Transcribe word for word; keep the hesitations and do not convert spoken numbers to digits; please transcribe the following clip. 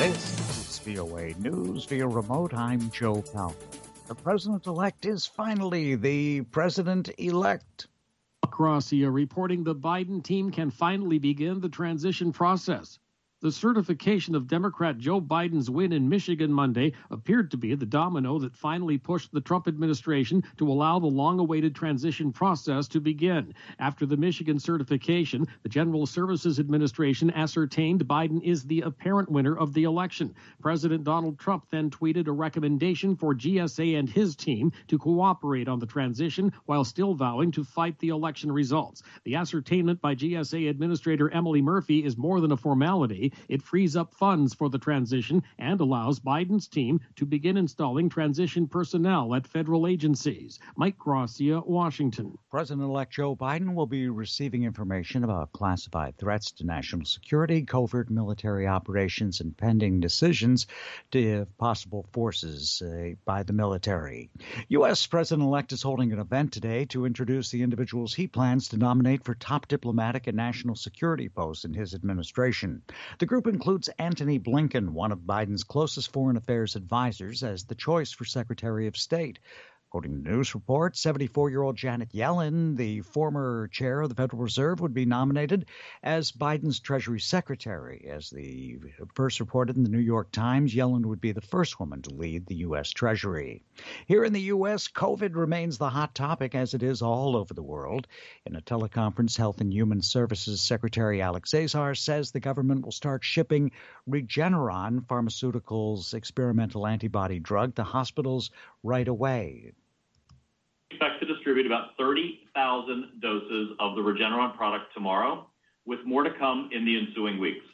This is V O A News via remote. I'm Joe Powell. The president-elect is finally the president-elect. Gracia reporting the Biden team can finally begin the transition process. The certification of Democrat Joe Biden's win in Michigan Monday appeared to be the domino that finally pushed the Trump administration to allow the long-awaited transition process to begin. After the Michigan certification, the General Services Administration ascertained Biden is the apparent winner of the election. President Donald Trump then tweeted a recommendation for G S A and his team to cooperate on the transition while still vowing to fight the election results. The ascertainment by G S A Administrator Emily Murphy is more than a formality. It frees up funds for the transition and allows Biden's team to begin installing transition personnel at federal agencies. Mike Gracia, Washington. President-elect Joe Biden will be receiving information about classified threats to national security, covert military operations, and pending decisions to possible forces uh, by the military. U S. President-elect is holding an event today to introduce the individuals he plans to nominate for top diplomatic and national security posts in his administration. The group includes Antony Blinken, one of Biden's closest foreign affairs advisors, as the choice for Secretary of State. According to news reports, seventy-four-year-old Janet Yellen, the former chair of the Federal Reserve, would be nominated as Biden's Treasury Secretary. As the first reported in the New York Times, Yellen would be the first woman to lead the U S. Treasury. Here in the U S, COVID remains the hot topic, as it is all over the world. In a teleconference, Health and Human Services Secretary Alex Azar says the government will start shipping Regeneron Pharmaceuticals' experimental antibody drug to hospitals right away. Expect to distribute about thirty thousand doses of the Regeneron product tomorrow, with more to come in the ensuing weeks.